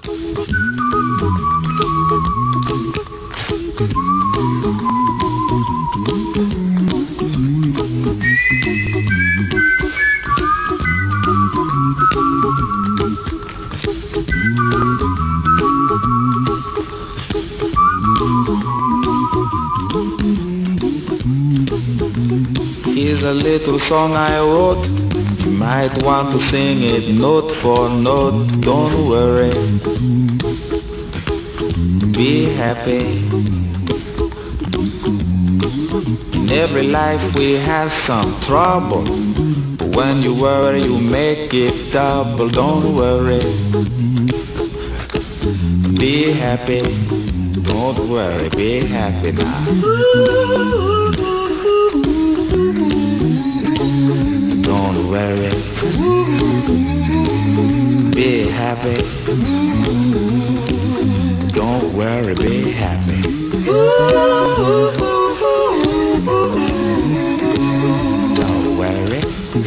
Here's a little song I wrote. You might want to sing it note for note. Don't worry, be happy. In every life we have some trouble, but when you worry you make it double. Don't worry, be happy. Don't worry, be happy now. Don't worry, be happy. Don't worry, be happy. Don't worry,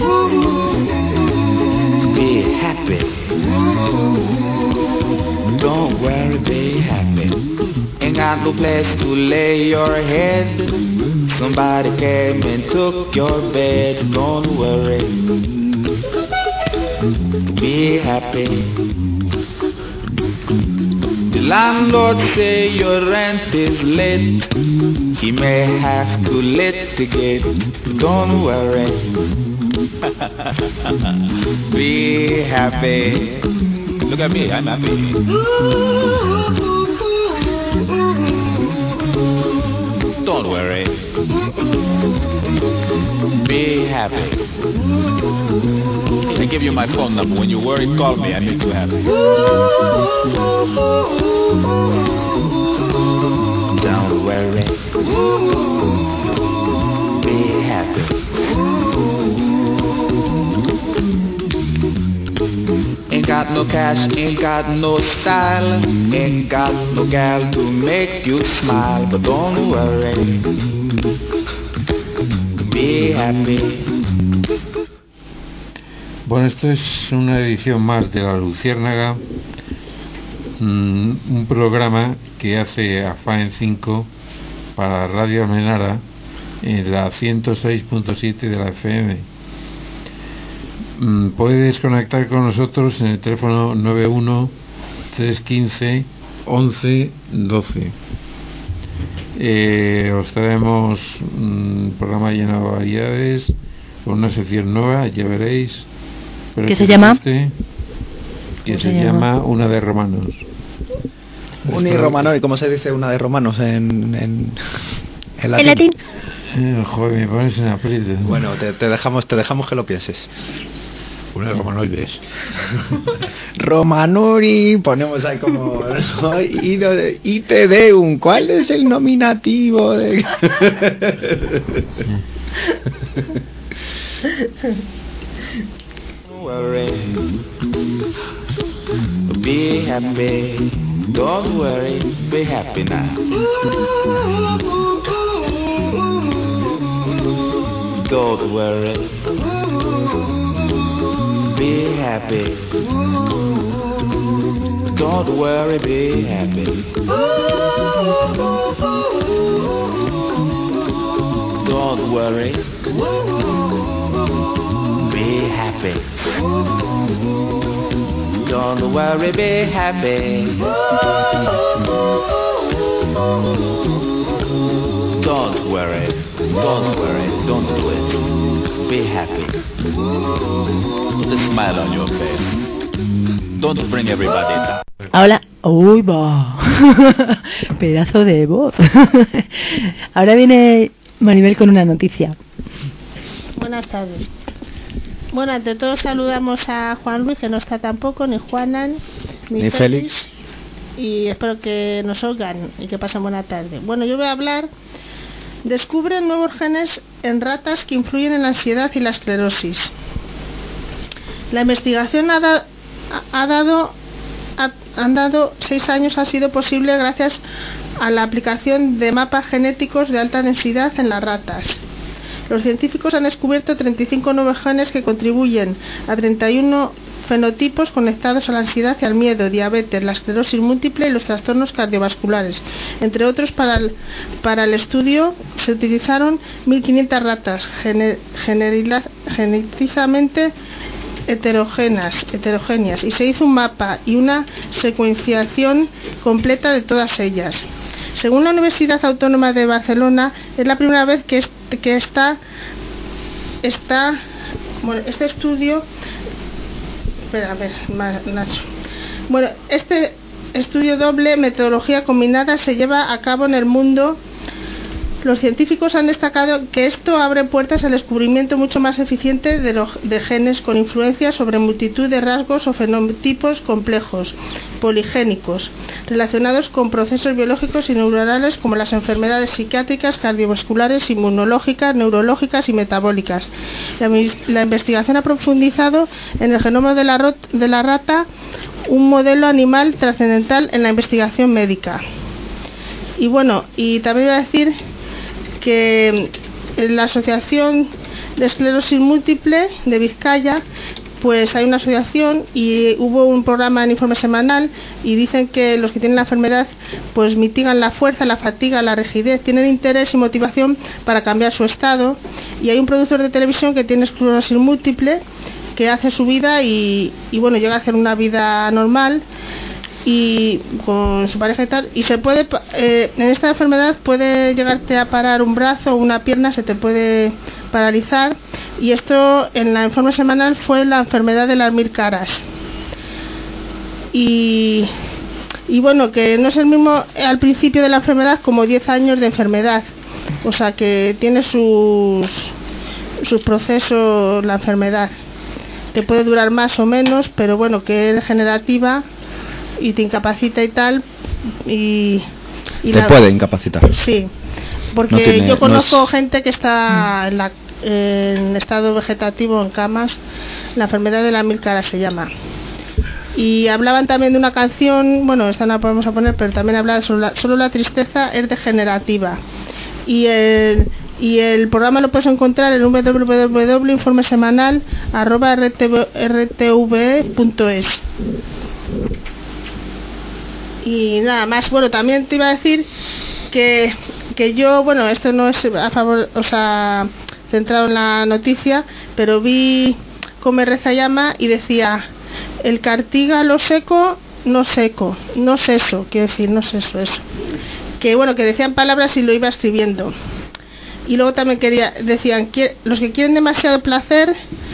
be happy. Don't worry, be happy. Ain't got no place to lay your head. Somebody came and took your bed. Don't worry, be happy. The landlord say your rent is late. He may have to litigate. Don't worry, be happy. Look at me, I'm happy. Don't worry, be happy. I give you my phone number. When you worry, call me. I make you happy. Don't worry, be happy. Ain't got no cash, ain't got no style, ain't got no gal to make you smile, but don't worry, be happy. Bueno, esto es una edición más de La Luciérnaga, un programa que hace AFAEN 5 para Radio Almenara en la 106.7 de la FM. Puedes conectar con nosotros en el teléfono 91 315 11 12. Os traemos un programa lleno de variedades, con una sección nueva, ya veréis. ¿Qué se llama? Que se llama Una de Romanos. Uni Romanori, ¿cómo se dice una de romanos en latín? ¿En latín? Joder, me pones en aprieto. Bueno, te dejamos que lo pienses. Una de romanoides. Romanori, ponemos ahí como ITD, ¿cuál es el nominativo de? Worry, be happy. Don't worry, be happy now. Don't worry, be happy. Don't worry, be happy. Don't worry, be happy. Don't worry, be happy. Don't worry, don't do it. Be happy. Put a smile on your face. Don't bring everybody down. Ahora, uy, va. Pedazo de voz. Ahora viene Maribel con una noticia. Buenas tardes. Bueno, ante todo saludamos a Juan Luis, que no está tampoco, ni Juanan, ni Félix. Y espero que nos oigan y que pasen buena tarde. Bueno, yo voy a hablar. Descubren nuevos genes en ratas que influyen en la ansiedad y la esclerosis. La investigación han dado 6 años, ha sido posible gracias a la aplicación de mapas genéticos de alta densidad en las ratas. Los científicos han descubierto 35 nuevos genes que contribuyen a 31 fenotipos conectados a la ansiedad y al miedo, diabetes, la esclerosis múltiple y los trastornos cardiovasculares. Entre otros, para el estudio se utilizaron 1.500 ratas genéticamente heterogéneas y se hizo un mapa y una secuenciación completa de todas ellas. Según la Universidad Autónoma de Barcelona, es la primera vez que este estudio... Espera, a ver, Nacho. Bueno, este estudio doble metodología combinada se lleva a cabo en el mundo. Los científicos han destacado que esto abre puertas al descubrimiento mucho más eficiente de genes con influencia sobre multitud de rasgos o fenotipos complejos, poligénicos, relacionados con procesos biológicos y neuronales como las enfermedades psiquiátricas, cardiovasculares, inmunológicas, neurológicas y metabólicas. La investigación ha profundizado en el genoma de la rata, un modelo animal trascendental en la investigación médica. Y bueno, y también voy a decir que en la Asociación de Esclerosis Múltiple de Vizcaya, pues hay una asociación y hubo un programa en Informe Semanal y dicen que los que tienen la enfermedad pues mitigan la fuerza, la fatiga, la rigidez, tienen interés y motivación para cambiar su estado, y hay un productor de televisión que tiene esclerosis múltiple que hace su vida y bueno, llega a hacer una vida normal y con su pareja y tal, y se puede en esta enfermedad puede llegarte a parar un brazo o una pierna, se te puede paralizar, y esto en la Informe Semanal fue la enfermedad de las 1000 caras. Y bueno, que no es el mismo al principio de la enfermedad como 10 años de enfermedad, o sea que tiene sus procesos la enfermedad, que puede durar más o menos, pero bueno, que es degenerativa y te incapacita y tal, y te puede incapacitar. Sí, porque yo conozco gente que está en estado vegetativo en camas. La enfermedad de las 1000 caras se llama. Y hablaban también de una canción, bueno, esta no la podemos poner, pero también hablaba solo la tristeza es degenerativa. Y el programa lo puedes encontrar en www.informesemanal@rtve.es. Y nada más. Bueno, también te iba a decir que yo, bueno, esto no es a favor, o sea, centrado en la noticia, pero vi Come, Reza, Llama y decía: el cartílago seco, no seco, no seso, quiero decir, no seso, eso. Que bueno, que decían palabras y lo iba escribiendo. Y luego también decían, los que quieren demasiado placer,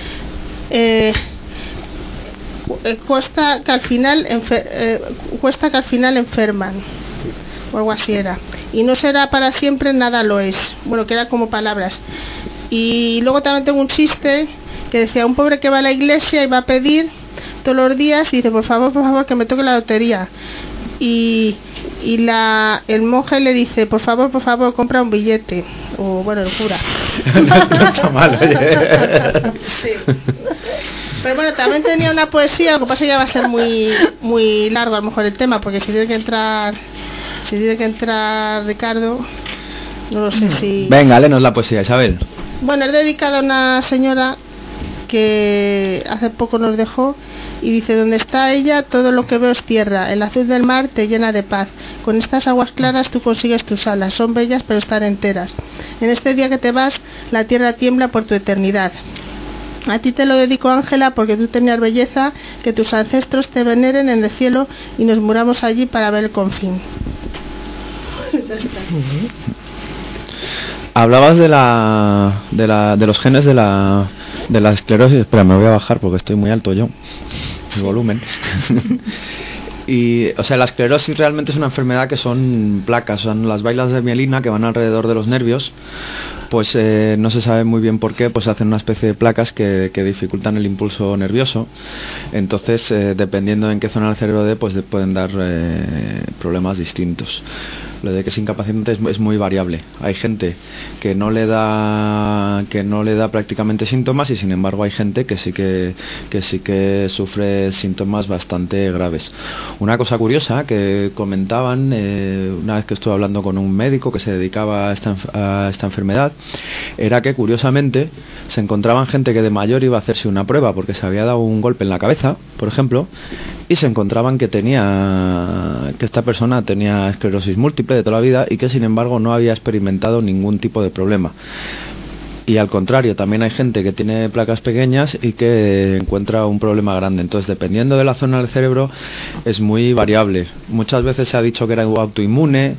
cuesta que al final enferman, o algo así era, y no será para siempre, nada lo es. Bueno, que era como palabras. Y luego también tengo un chiste que decía: un pobre que va a la iglesia y va a pedir todos los días y dice: por favor, que me toque la lotería. Y el monje le dice: por favor, compra un billete. O bueno, el cura. No está mal, oye. Sí. Pero bueno, también tenía una poesía, lo que pasa es que ya va a ser muy largo a lo mejor el tema, porque si tiene que entrar Ricardo, no lo sé si... Venga, léenos la poesía, Isabel. Bueno, es dedicado a una señora que hace poco nos dejó, y dice: donde está ella, todo lo que veo es tierra, el azul del mar te llena de paz, con estas aguas claras tú consigues tus alas, son bellas pero están enteras, en este día que te vas, la tierra tiembla por tu eternidad. A ti te lo dedico, Ángela, porque tú tenías belleza, que tus ancestros te veneren en el cielo y nos muramos allí para ver el confín. Hablabas de los genes de la esclerosis. Espera, me voy a bajar porque estoy muy alto yo, el volumen. Y, o sea, la esclerosis realmente es una enfermedad que son placas, son las vailas de mielina que van alrededor de los nervios. Pues no se sabe muy bien por qué, pues hacen una especie de placas que dificultan el impulso nervioso. Entonces, dependiendo en qué zona del cerebro pues pueden dar problemas distintos. Lo de que es incapacitante es muy variable. Hay gente que no le da prácticamente síntomas, y sin embargo hay gente que sí que sufre síntomas bastante graves. Una cosa curiosa que comentaban una vez que estuve hablando con un médico que se dedicaba a esta enfermedad, era que curiosamente se encontraban gente que de mayor iba a hacerse una prueba porque se había dado un golpe en la cabeza, por ejemplo, y se encontraban que esta persona tenía esclerosis múltiple de toda la vida y que sin embargo no había experimentado ningún tipo de problema. Y al contrario, también hay gente que tiene placas pequeñas y que encuentra un problema grande. Entonces, dependiendo de la zona del cerebro, es muy variable. Muchas veces se ha dicho que era autoinmune,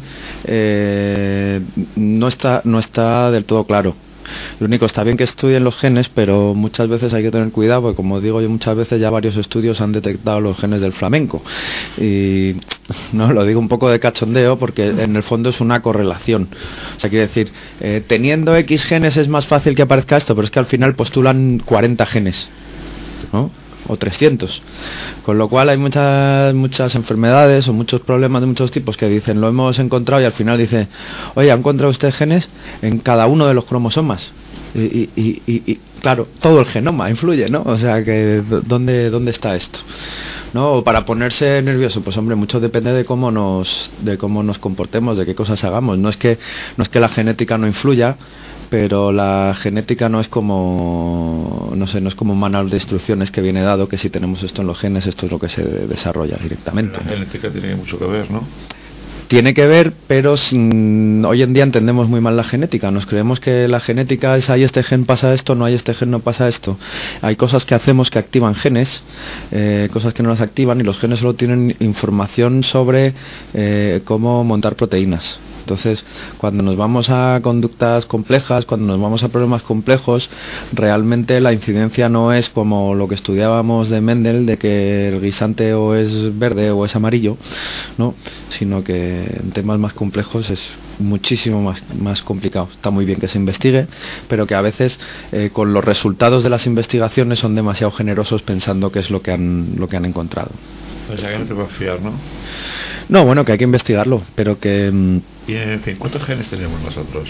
no está del todo claro. Lo único, está bien que estudien los genes, pero muchas veces hay que tener cuidado, porque como digo yo, muchas veces ya varios estudios han detectado los genes del flamenco. Y no lo digo un poco de cachondeo, porque en el fondo es una correlación. O sea, quiere decir, teniendo X genes es más fácil que aparezca esto, pero es que al final postulan 40 genes, ¿no? O 300, con lo cual hay muchas enfermedades o muchos problemas de muchos tipos que dicen lo hemos encontrado y al final dice, oye, ¿ha encontrado usted genes en cada uno de los cromosomas? Y claro, todo el genoma influye, ¿no? O sea, que ¿dónde está esto? ¿No? Para ponerse nervioso, pues hombre, mucho depende de cómo nos comportemos, de qué cosas hagamos. No es que la genética no influya, pero la genética no es como, no es como un manual de instrucciones que viene dado, que si tenemos esto en los genes, esto es lo que se desarrolla directamente. La genética tiene mucho que ver, ¿no? Tiene que ver, pero hoy en día entendemos muy mal la genética. Nos creemos que la genética es, hay este gen pasa esto, no hay este gen no pasa esto. Hay cosas que hacemos que activan genes, cosas que no las activan, y los genes solo tienen información sobre cómo montar proteínas. Entonces, cuando nos vamos a conductas complejas, cuando nos vamos a problemas complejos, realmente la incidencia no es como lo que estudiábamos de Mendel, de que el guisante o es verde o es amarillo, ¿no? Sino que en temas más complejos es muchísimo más complicado. Está muy bien que se investigue, pero que a veces con los resultados de las investigaciones son demasiado generosos pensando que es lo que han encontrado. O sea, que no te puedes fiar, ¿no? No, bueno, que hay que investigarlo, pero que... Y en fin, ¿cuántos genes tenemos nosotros?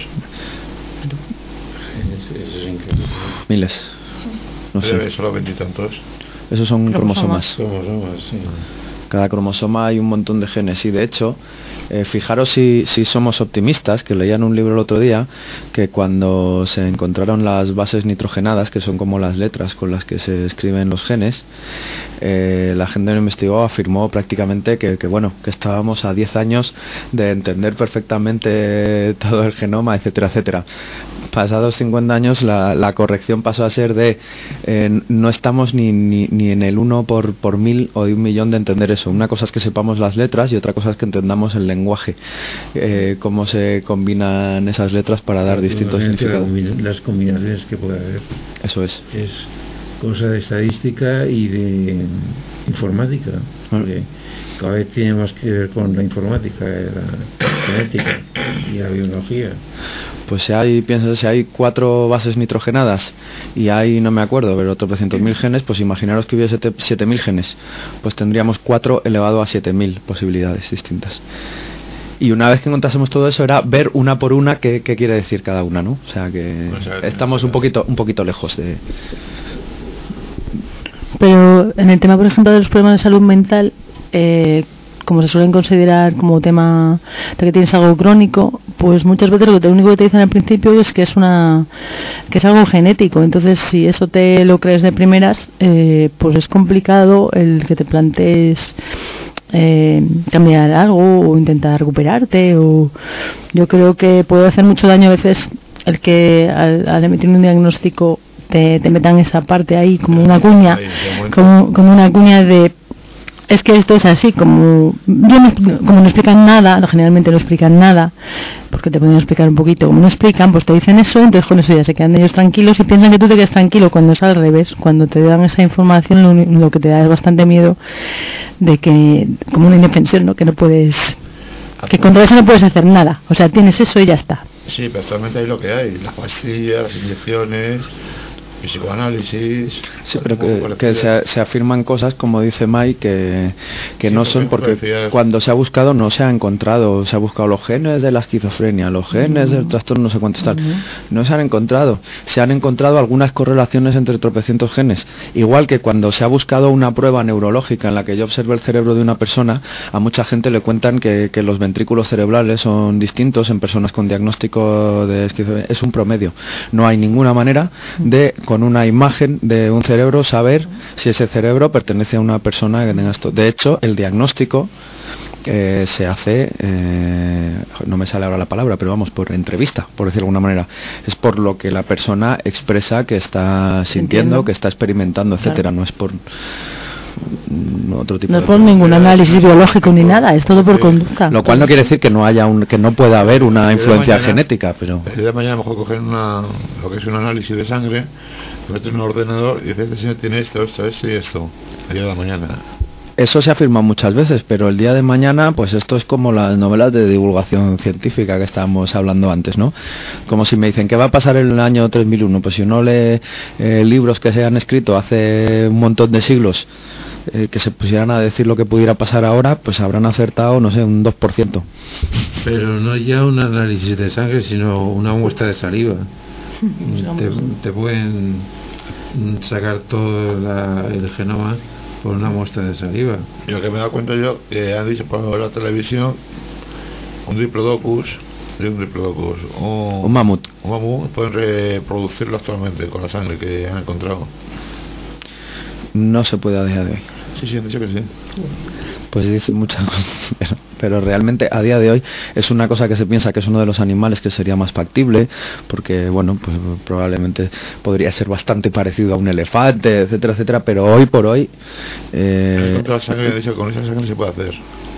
Miles. No sé. ¿Solo 20 y tantos? Esos son cromosomas. Cromosomas, sí. Cada cromosoma hay un montón de genes y de hecho, fijaros si somos optimistas, que leía en un libro el otro día que cuando se encontraron las bases nitrogenadas, que son como las letras con las que se escriben los genes, la gente que investigó afirmó prácticamente que estábamos a 10 años de entender perfectamente todo el genoma, etcétera, etcétera. Pasados 50 años la corrección pasó a ser de no estamos ni en el 1 por 1000 o de 1 millón de entender eso. Una cosa es que sepamos las letras y otra cosa es que entendamos el lenguaje, cómo se combinan esas letras para dar distintos significados. Las combinaciones que puede haber. Eso es cosa de estadística y de informática, porque cada vez tiene más que ver con la informática, la genética y la biología. Pues si hay 4 bases nitrogenadas y hay, no me acuerdo, pero otros 300.000 genes, pues imaginaros que hubiese 7.000 genes, pues tendríamos 4 elevado a 7.000 posibilidades distintas. Y una vez que encontrásemos todo eso, era ver una por una qué quiere decir cada una, ¿no? O sea que estamos un poquito lejos de... Pero en el tema, por ejemplo, de los problemas de salud mental, como se suelen considerar como tema de que tienes algo crónico, pues muchas veces lo único que te dicen al principio es que es algo genético. Entonces, si eso te lo crees de primeras, pues es complicado el que te plantees cambiar algo o intentar recuperarte. O yo creo que puede hacer mucho daño a veces el que al emitir un diagnóstico te metan esa parte ahí como una cuña, como una cuña de es que esto es así, como no explican nada, generalmente no explican nada, porque te pueden explicar un poquito, como no explican, pues te dicen eso, entonces con eso ya se quedan ellos tranquilos y piensan que tú te quedas tranquilo, cuando es al revés. Cuando te dan esa información lo que te da es bastante miedo de que, como una indefensión, ¿no? Que no puedes, que contra eso no puedes hacer nada, o sea, tienes eso y ya está. Sí, pero actualmente hay lo que hay, las pastillas, las inyecciones, psicoanálisis. Sí, pero que se afirman cosas, como dice Mike, que no son, porque cuando se ha buscado no se ha encontrado. Se ha buscado los genes de la esquizofrenia, los genes del trastorno, no sé cuántos tal. No se han encontrado. Se han encontrado algunas correlaciones entre tropecientos genes. Igual que cuando se ha buscado una prueba neurológica en la que yo observo el cerebro de una persona, a mucha gente le cuentan que los ventrículos cerebrales son distintos en personas con diagnóstico de esquizofrenia. Es un promedio. No hay ninguna manera de, con una imagen de un cerebro, saber si ese cerebro pertenece a una persona que tenga esto. De hecho, el diagnóstico se hace, no me sale ahora la palabra, pero vamos, por entrevista, por decirlo de alguna manera. Es por lo que la persona expresa que está sintiendo, que está experimentando, etcétera. No es por otro tipo no es por ningún análisis biológico ni nada, es todo por conducta. Lo cual no quiere decir que no haya que no pueda haber una influencia genética, pero el día de mañana mejor coger lo que es un análisis de sangre, lo metes en un ordenador y dices, este señor tiene esto y esto, el día de la mañana. Eso se afirma muchas veces, pero el día de mañana, pues esto es como las novelas de divulgación científica que estábamos hablando antes, ¿no? Como si me dicen, ¿qué va a pasar en el año 3001? Pues si uno lee libros que se han escrito hace un montón de siglos, que se pusieran a decir lo que pudiera pasar ahora, pues habrán acertado, no sé, un 2%. Pero no ya un análisis de sangre, sino una muestra de saliva. Te pueden sacar todo el genoma por una muestra de saliva. Y lo que me he dado cuenta yo, que han dicho por la televisión, un diplodocus, un mamut, pueden reproducirlo actualmente con la sangre que han encontrado. No se puede a día de hoy. Sí, han dicho que sí. Pues dicen muchas cosas, pero realmente a día de hoy es una cosa que se piensa que es uno de los animales que sería más factible, porque bueno, pues probablemente podría ser bastante parecido a un elefante, etcétera, etcétera, pero hoy por hoy la sangre, dicho, con esa sangre se puede hacer.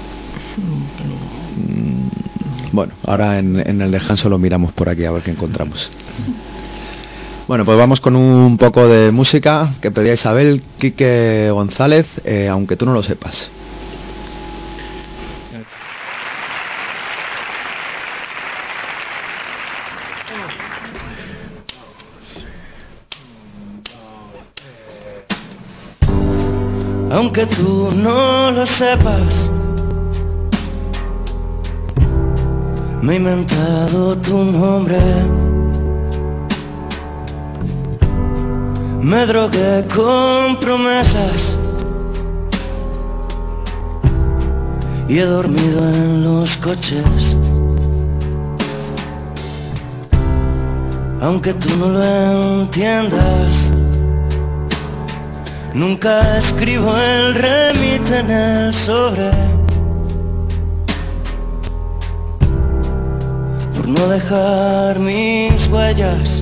Bueno, ahora en el descanso lo miramos por aquí a ver qué encontramos. Bueno, pues vamos con un poco de música que pedía Isabel, Quique González, aunque tú no lo sepas. Aunque tú no lo sepas, me he inventado tu nombre. Me drogué con promesas y he dormido en los coches. Aunque tú no lo entiendas, nunca escribo el remite en el sobre, por no dejar mis huellas.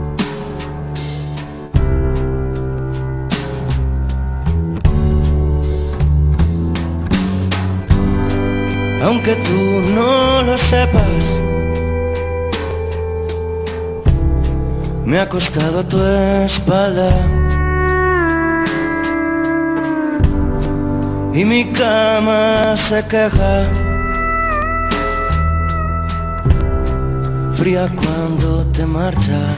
Aunque tú no lo sepas, me he acostado a tu espalda y mi cama se queja, fría cuando te marchas.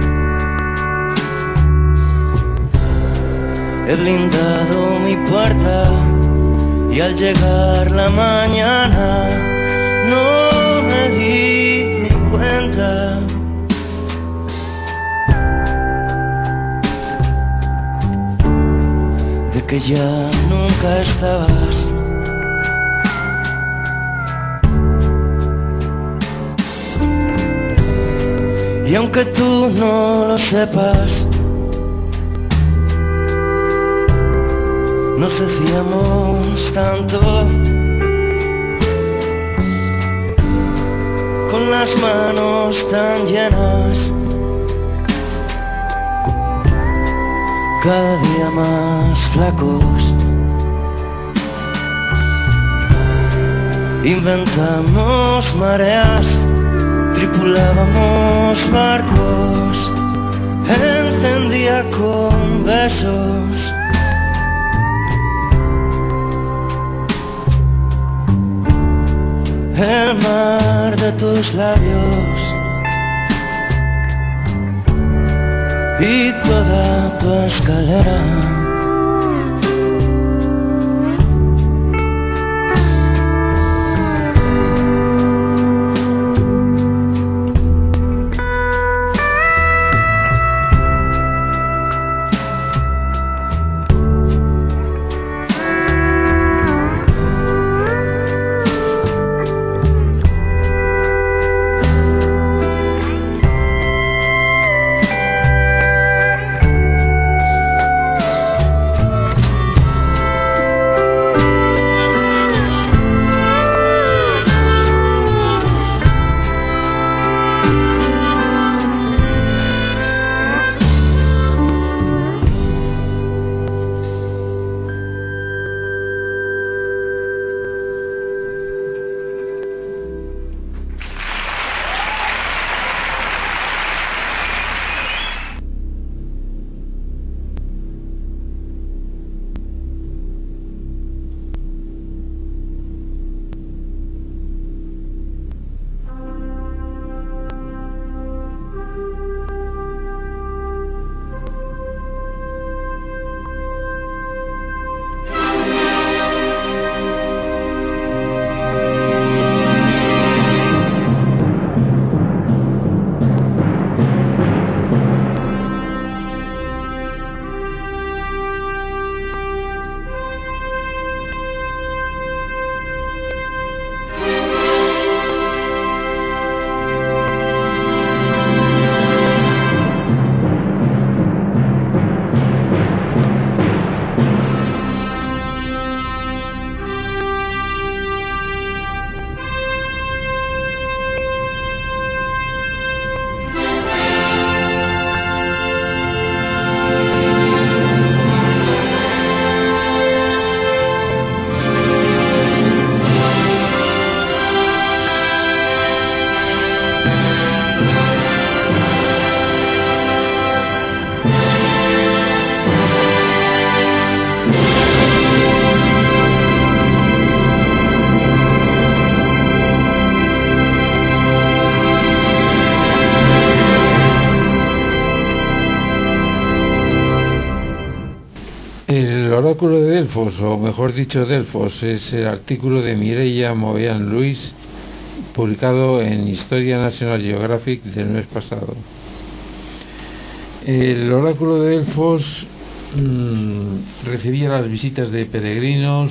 He blindado mi puerta y al llegar la mañana no me di ni cuenta de que ya nunca estabas. Y aunque tú no lo sepas, nos decíamos tanto, con las manos tan llenas, cada día más flacos. Inventamos mareas, tripulábamos barcos, encendía con besos el mar de tus labios, y y toda tu escalera. oráculo de Delfos, o mejor dicho Delfos, es el artículo de Mireia Movean Luis, publicado en Historia National Geographic del mes pasado. El oráculo de Delfos recibía las visitas de peregrinos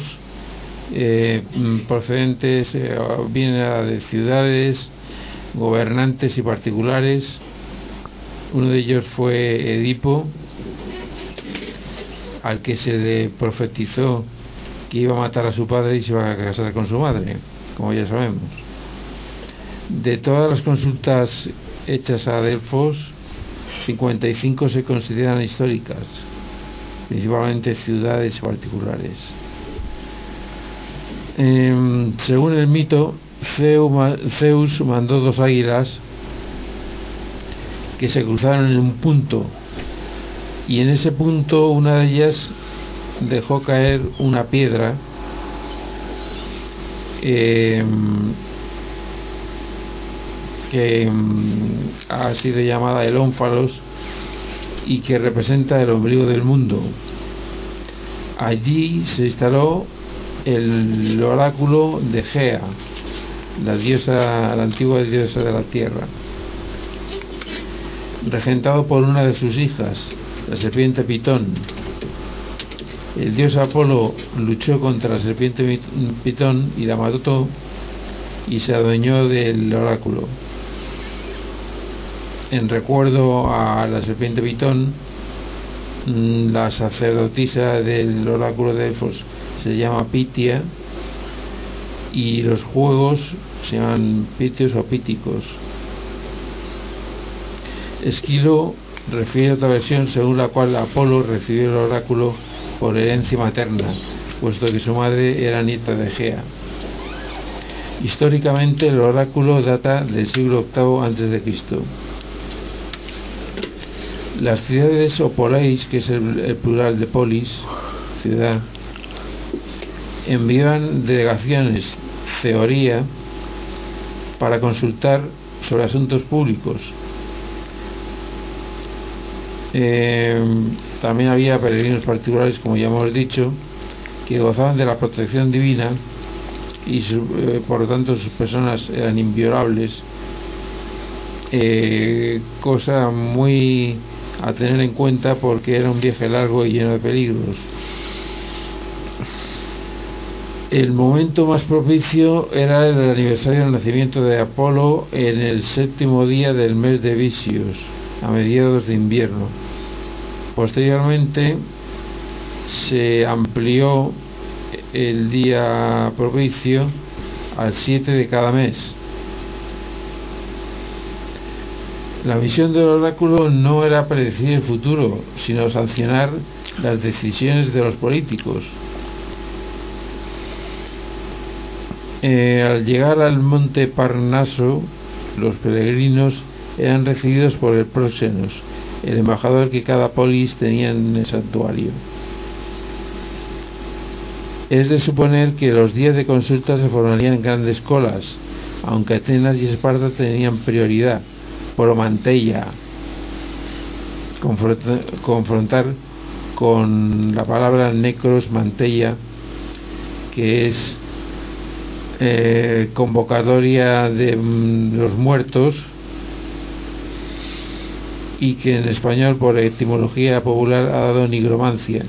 procedentes vienen de ciudades, gobernantes y particulares. Uno de ellos fue Edipo, al que se le profetizó que iba a matar a su padre y se iba a casar con su madre, como ya sabemos. De todas las consultas hechas a Delfos, 55 se consideran históricas, principalmente ciudades particulares. Según el mito, Zeus mandó dos águilas que se cruzaron en un punto, y en ese punto una de ellas dejó caer una piedra que ha sido llamada el ónfalos y que representa el ombligo del mundo. Allí se instaló el oráculo de Gea, la antigua diosa de la tierra, regentado por una de sus hijas, la serpiente Pitón. El dios Apolo luchó contra la serpiente Pitón y la mató y se adueñó del oráculo. En recuerdo a la serpiente Pitón, la sacerdotisa del oráculo de Delfos se llama Pitia, y los juegos se llaman pitios o píticos. Esquilo refiere a otra versión según la cual Apolo recibió el oráculo por herencia materna, puesto que su madre era nieta de Gea. Históricamente el oráculo data del siglo VIII a.C. Las ciudades o poleis, que es el plural de polis, ciudad, enviaban delegaciones, theoría, para consultar sobre asuntos públicos. También había peregrinos particulares, como ya hemos dicho, que gozaban de la protección divina y por lo tanto sus personas eran inviolables, cosa muy a tener en cuenta porque era un viaje largo y lleno de peligros. El momento más propicio era el aniversario del nacimiento de Apolo en el 7º día del mes de Visios, a mediados de invierno. Posteriormente se amplió el día propicio al 7 de cada mes. La misión del oráculo no era predecir el futuro, sino sancionar las decisiones de los políticos. Al llegar al monte Parnaso, los peregrinos eran recibidos por el próxenos, el embajador que cada polis tenía en el santuario. Es de suponer que los días de consulta se formarían en grandes colas, aunque Atenas y Esparta tenían prioridad. Promantella, confrontar con la palabra necros, mantella, que es convocatoria de los muertos, y que en español por etimología popular ha dado nigromancia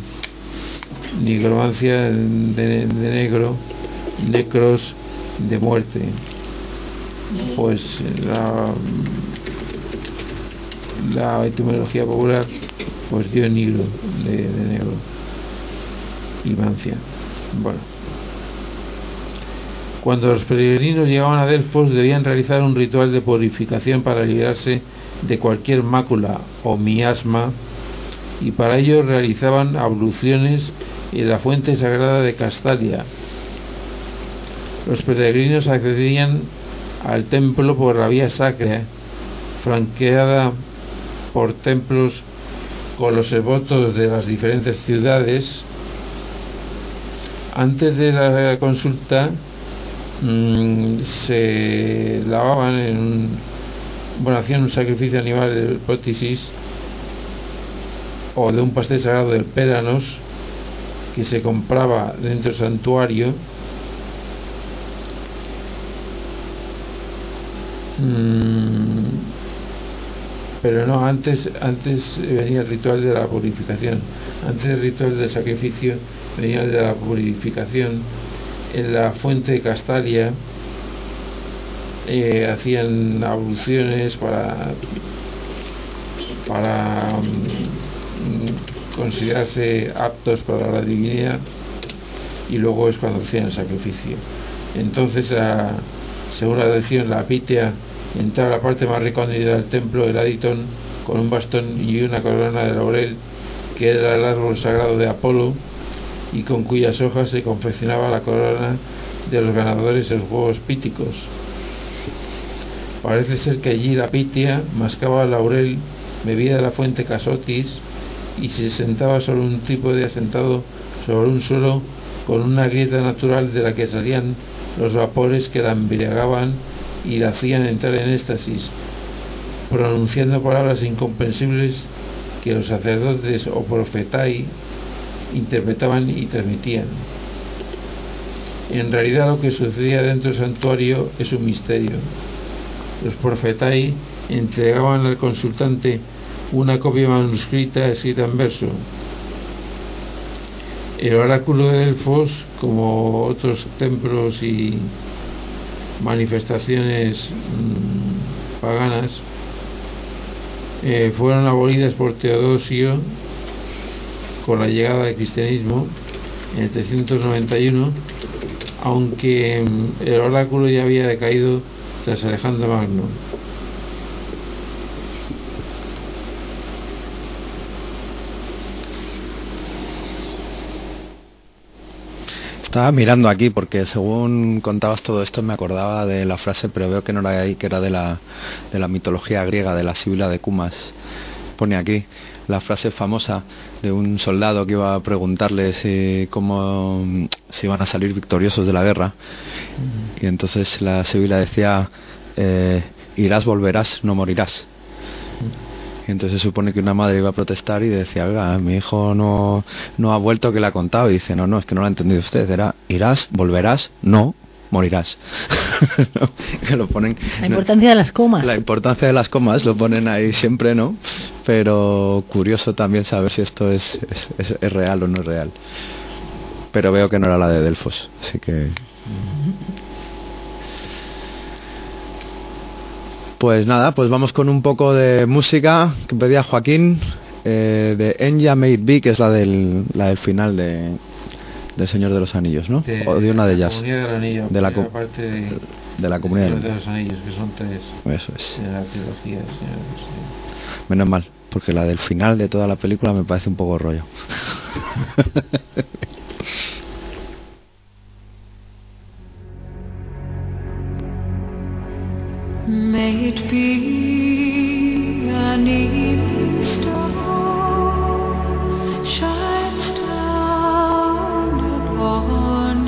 de negro, necros de muerte. Pues la etimología popular pues dio negro de negro y mancia. Bueno, cuando los peregrinos llegaban a Delfos debían realizar un ritual de purificación para librarse de cualquier mácula o miasma, y para ello realizaban abluciones en la fuente sagrada de Castalia. Los peregrinos accedían al templo por la vía sacra, flanqueada por templos con los devotos de las diferentes ciudades. Antes de la consulta se lavaban hacían un sacrificio animal de hipótesis o de un pastel sagrado del Péranos que se compraba dentro del santuario. Pero no, antes venía el ritual de la purificación. Antes del ritual del sacrificio venía el de la purificación. En la fuente de Castalia hacían abluciones para considerarse aptos para la divinidad, y luego es cuando hacían el sacrificio. Entonces, según la tradición, la Pitia entraba a la parte más recóndita del templo, el Aditón, con un bastón y una corona de laurel, que era el árbol sagrado de Apolo, y con cuyas hojas se confeccionaba la corona de los ganadores de los juegos píticos. Parece ser que allí la Pitia mascaba el laurel, bebía de la fuente Casotis y se sentaba sobre un trípode asentado sobre un suelo con una grieta natural de la que salían los vapores que la embriagaban y la hacían entrar en éxtasis, pronunciando palabras incomprensibles que los sacerdotes o profetai interpretaban y transmitían. En realidad lo que sucedía dentro del santuario es un misterio. Los profetai entregaban al consultante una copia manuscrita escrita en verso. El oráculo de Delfos, como otros templos y manifestaciones paganas, fueron abolidas por Teodosio con la llegada del cristianismo en el 391, aunque el oráculo ya había decaído tras Alejandro Magno. Estaba mirando aquí porque según contabas todo esto me acordaba de la frase, pero veo que no era de ahí, que era de la mitología griega, de la Síbila de Cumas. Pone aquí la frase famosa de un soldado que iba a preguntarles si iban a salir victoriosos de la guerra, y entonces la Síbila decía: irás, volverás, no morirás. Y entonces se supone que una madre iba a protestar y decía, oiga, mi hijo no ha vuelto, que le ha contado. Y dice, no, es que no lo ha entendido usted. Era, irás, volverás, no, morirás. ¿No? Que lo ponen, la importancia de las comas. La importancia de las comas lo ponen ahí siempre, ¿no? Pero curioso también saber si esto es real o no es real. Pero veo que no era la de Delfos, así que... Pues nada, pues vamos con un poco de música que pedía Joaquín, de Enya May It Be, que es la del final del Señor de los Anillos, ¿no? O de una de ellas. De la Comunidad de la Comunidad de los Anillos, que son 3. Eso es. De la trilogía del Señor de los Anillos. Menos mal, porque la del final de toda la película me parece un poco rollo. May it be an evening star shines down upon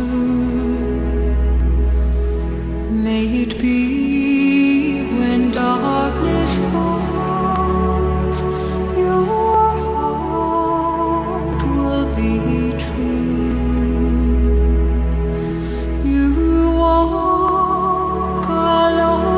you. May it be when darkness falls, your heart will be true. You walk alone.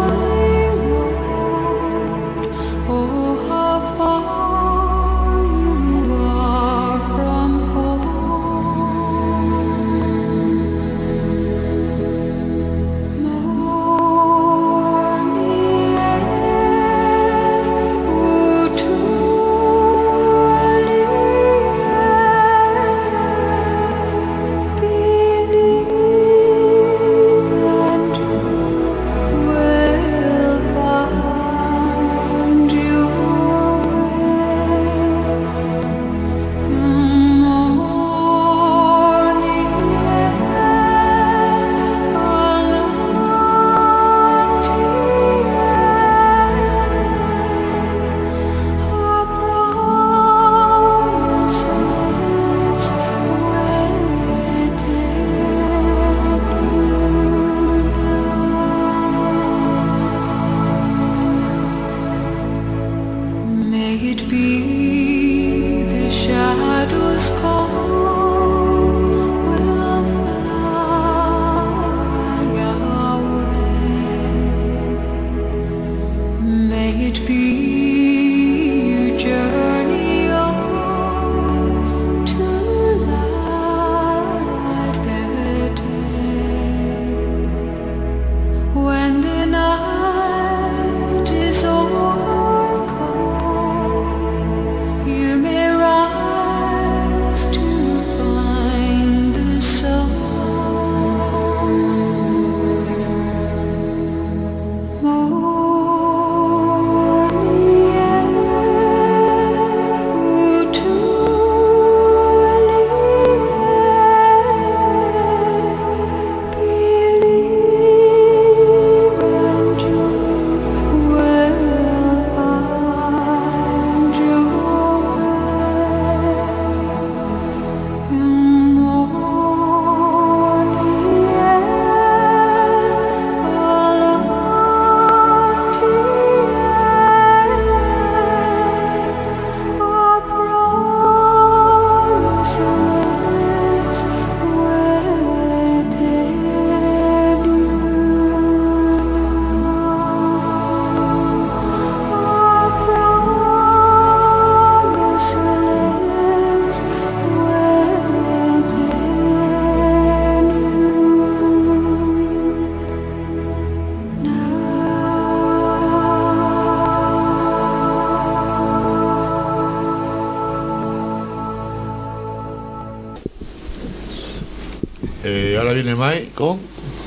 Ahora viene Mai con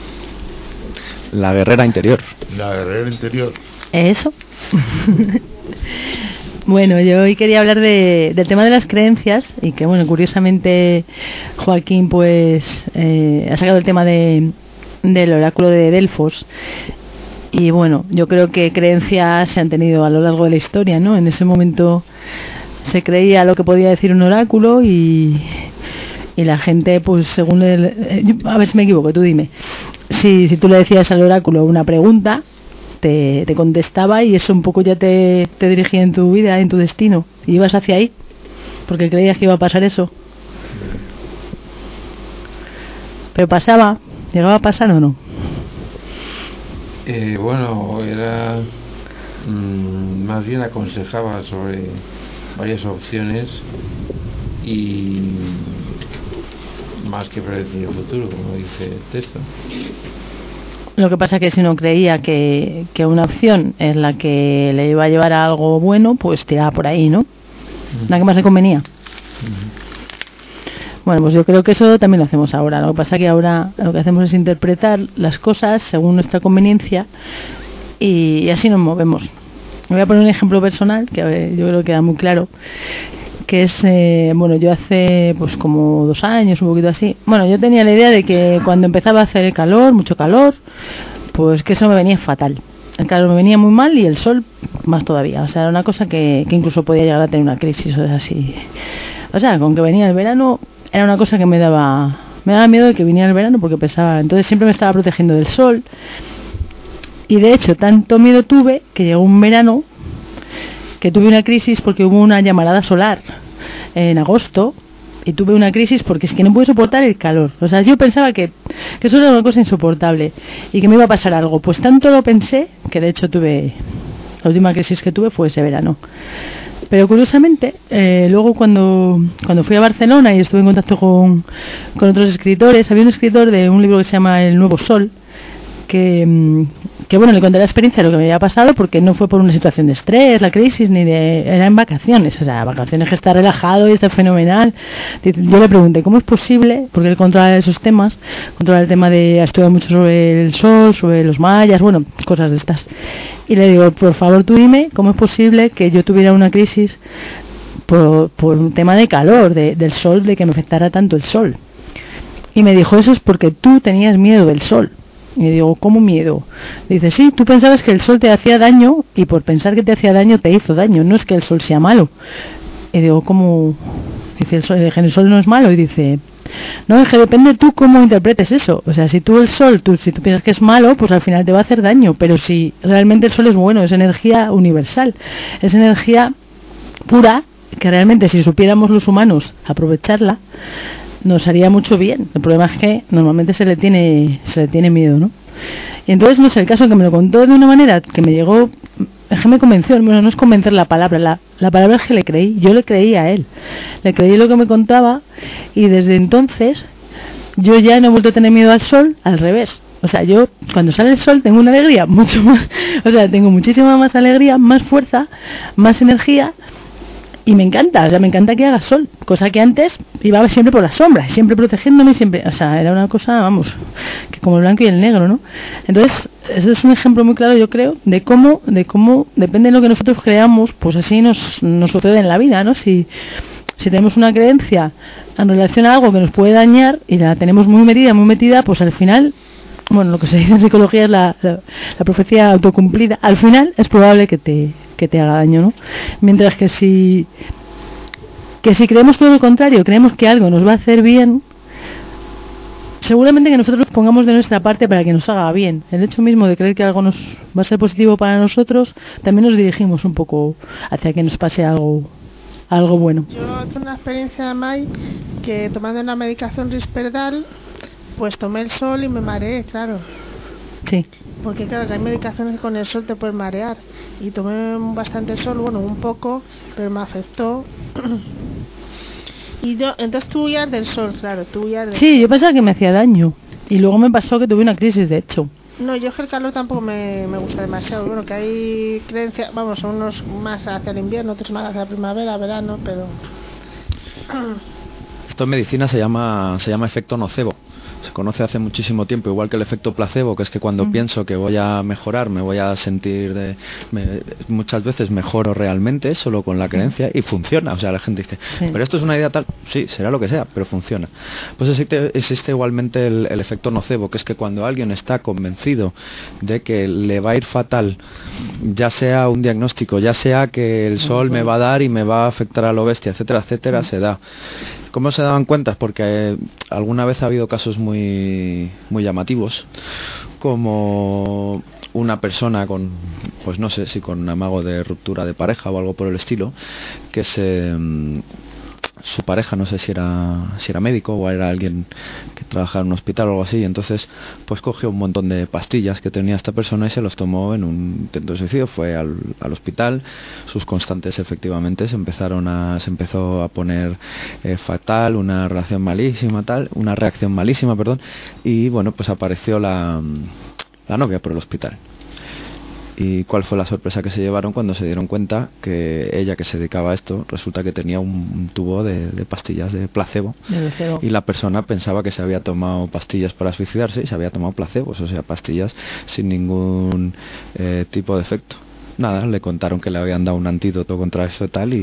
La guerrera interior. La guerrera interior. Eso. Bueno, yo hoy quería hablar del tema de las creencias y que, bueno, curiosamente Joaquín pues ha sacado el tema del oráculo de Delfos. Y bueno, yo creo que creencias se han tenido a lo largo de la historia, ¿no? En ese momento se creía lo que podía decir un oráculo y la gente, pues según a ver si me equivoco, tú dime. Si tú le decías al oráculo una pregunta, te contestaba y eso un poco ya te dirigía en tu vida, en tu destino, y ibas hacia ahí porque creías que iba a pasar eso. Pero pasaba, ¿llegaba a pasar o no? Bueno, era más bien aconsejaba sobre varias opciones y más que predecir el futuro, como dice el texto. Lo que pasa es que si no creía que una opción es la que le iba a llevar a algo bueno, pues tiraba por ahí, ¿no? La que más le convenía. Bueno, pues yo creo que eso también lo hacemos ahora. Lo que pasa es que ahora lo que hacemos es interpretar las cosas según nuestra conveniencia y así nos movemos. Me voy a poner un ejemplo personal que yo creo que queda muy claro, que es, bueno, yo hace pues como 2 años, un poquito así, bueno, yo tenía la idea de que cuando empezaba a hacer calor, mucho calor, pues que eso me venía fatal. El calor me venía muy mal y el sol más todavía. O sea, era una cosa que incluso podía llegar a tener una crisis, o sea, así. O sea, con que venía el verano era una cosa que me daba miedo de que viniera el verano porque pensaba, entonces siempre me estaba protegiendo del sol. Y de hecho, tanto miedo tuve que llegó un verano que tuve una crisis porque hubo una llamarada solar en agosto y tuve una crisis porque es que no pude soportar el calor. O sea, yo pensaba que eso era una cosa insoportable y que me iba a pasar algo. Pues tanto lo pensé que de hecho la última crisis que tuve fue ese verano. Pero curiosamente, luego cuando fui a Barcelona y estuve en contacto con otros escritores, había un escritor de un libro que se llama El Nuevo Sol, que bueno, le conté la experiencia de lo que me había pasado porque no fue por una situación de estrés, la crisis, era en vacaciones, o sea, vacaciones que está relajado y está fenomenal. Yo le pregunté, ¿cómo es posible? Porque él controla esos temas, controla el tema de, ha estudiado mucho sobre el sol, sobre los mayas, bueno, cosas de estas. Y le digo, por favor tú dime, ¿cómo es posible que yo tuviera una crisis por un tema de calor, del sol, de que me afectara tanto el sol? Y me dijo, eso es porque tú tenías miedo del sol. Y digo, ¿cómo miedo? Dice, sí, tú pensabas que el sol te hacía daño y por pensar que te hacía daño te hizo daño, no es que el sol sea malo. Y digo, ¿cómo? Dice, el sol no es malo. Y dice, no, es que depende tú cómo interpretes eso. O sea, si tú si tú piensas que es malo, pues al final te va a hacer daño. Pero si realmente el sol es bueno, es energía universal, es energía pura, que realmente si supiéramos los humanos aprovecharla, nos haría mucho bien. El problema es que normalmente se le tiene miedo, ¿no? Y entonces, no sé, el caso que me lo contó de una manera que me llegó, es que me convenció. Bueno, no es convencer la palabra, la palabra es que le creí. Yo le creí a él, le creí lo que me contaba y desde entonces yo ya no he vuelto a tener miedo al sol, al revés. O sea, yo cuando sale el sol tengo una alegría mucho más, o sea, tengo muchísima más alegría, más fuerza, más energía. Y me encanta, o sea, me encanta que haga sol, cosa que antes iba siempre por la sombra, siempre protegiéndome, siempre, o sea, era una cosa, vamos, que como el blanco y el negro, ¿no? Entonces, eso es un ejemplo muy claro, yo creo, de cómo depende de lo que nosotros creamos, pues así nos sucede en la vida, ¿no? Si tenemos una creencia en relación a algo que nos puede dañar y la tenemos muy metida, pues al final, bueno, lo que se dice en psicología es la profecía autocumplida, al final es probable que te haga daño, ¿no? Mientras que si creemos todo lo contrario, creemos que algo nos va a hacer bien, seguramente que nosotros pongamos de nuestra parte para que nos haga bien. El hecho mismo de creer que algo nos va a ser positivo para nosotros, también nos dirigimos un poco hacia que nos pase algo bueno. Yo tuve una experiencia, May, que tomando una medicación Risperdal, pues tomé el sol y me mareé, claro. Sí. Porque claro, que hay medicaciones que con el sol te puedes marear. Y tomé bastante sol, bueno, un poco, pero me afectó. Y yo, entonces tú huyas del sol, claro, tú huyas del sol. Yo pensaba que me hacía daño. Y luego me pasó que tuve una crisis, de hecho. No, yo que el calor tampoco me gusta demasiado. Bueno, que hay creencias, vamos, son unos más hacia el invierno, otros más hacia la primavera, verano, pero... Esto en medicina se llama efecto nocebo. Se conoce hace muchísimo tiempo, igual que el efecto placebo, que es que cuando pienso que voy a mejorar, me voy a sentir muchas veces mejoro realmente solo con la creencia y funciona. O sea, la gente dice, pero esto es una idea tal, sí, será lo que sea, pero funciona. Pues existe igualmente el efecto nocebo, que es que cuando alguien está convencido de que le va a ir fatal, ya sea un diagnóstico, ya sea que el sol me va a dar y me va a afectar a lo bestia, etcétera, etcétera, se da. ¿Cómo se daban cuenta? Porque alguna vez ha habido casos muy muy llamativos, como una persona con, pues no sé si con amago de ruptura de pareja o algo por el estilo, que su pareja, no sé si era médico o era alguien que trabajaba en un hospital o algo así, y entonces pues cogió un montón de pastillas que tenía esta persona y se los tomó en un intento de suicidio. Fue al hospital, sus constantes efectivamente se empezó a poner fatal, una reacción malísima, y bueno, pues apareció la novia por el hospital. ¿Y cuál fue la sorpresa que se llevaron cuando se dieron cuenta que ella, que se dedicaba a esto, resulta que tenía un tubo de pastillas de placebo? Y la persona pensaba que se había tomado pastillas para suicidarse y se había tomado placebos, o sea, pastillas sin ningún tipo de efecto. Nada, le contaron que le habían dado un antídoto contra eso y tal,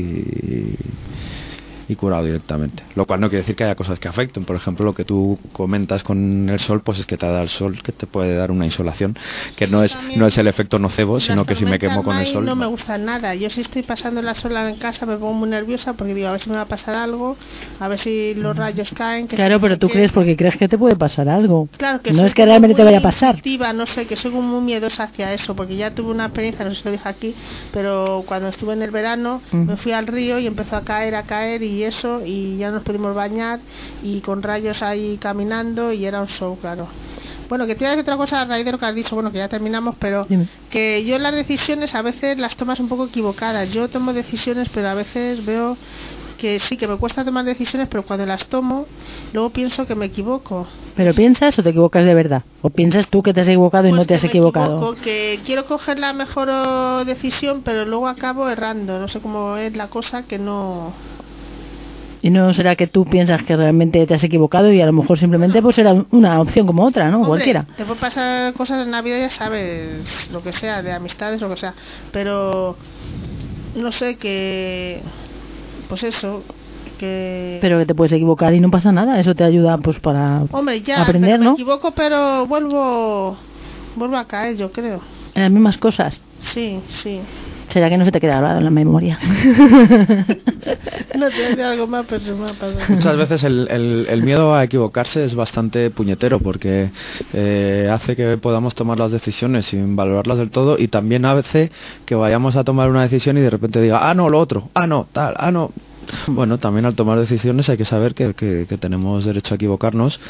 y curado directamente. Lo cual no quiere decir que haya cosas que afecten. Por ejemplo, lo que tú comentas con el sol, pues es que te da el sol, que te puede dar una insolación, que no es el efecto nocebo, sino que si me quemo con el sol... No me gusta nada. Yo si estoy pasando la sola en casa me pongo muy nerviosa porque digo, a ver si me va a pasar algo, a ver si los rayos caen... Claro, pero tú crees porque crees que te puede pasar algo. Claro, que no es que realmente te vaya a pasar. Intuitiva, no sé, que soy muy miedosa hacia eso, porque ya tuve una experiencia, no sé si lo dije aquí, pero cuando estuve en el verano me fui al río y empezó a caer y eso, y ya nos pudimos bañar y con rayos ahí caminando y era un show, claro. Bueno, que te iba a decir otra cosa a raíz de lo que has dicho, bueno, que ya terminamos, pero dime. Que yo las decisiones a veces las tomas un poco equivocadas. Yo tomo decisiones, pero a veces veo que sí, que me cuesta tomar decisiones, pero cuando las tomo, luego pienso que me equivoco. ¿Pero piensas o te equivocas de verdad? ¿O piensas tú que te has equivocado y no te has equivocado? Equivoco, que quiero coger la mejor decisión, pero luego acabo errando. No sé cómo es la cosa, que no... ¿Y no será que tú piensas que realmente te has equivocado y a lo mejor simplemente pues era una opción como otra, ¿no? Hombre, cualquiera. Te puede pasar cosas en Navidad, ya sabes, lo que sea, de amistades, lo que sea. Pero no sé, que... Pues eso... Pero que te puedes equivocar y no pasa nada, eso te ayuda pues para aprender, pero ¿no? Me equivoco, pero vuelvo a caer, yo creo. En las mismas cosas. Sí. ¿Será que no se te queda grabado en la memoria? No te decía algo más, pero se me ha pasado. Muchas veces el miedo a equivocarse es bastante puñetero, porque hace que podamos tomar las decisiones sin valorarlas del todo, y también hace que vayamos a tomar una decisión y de repente diga, no, lo otro, no, tal, no. Bueno, también al tomar decisiones hay que saber que tenemos derecho a equivocarnos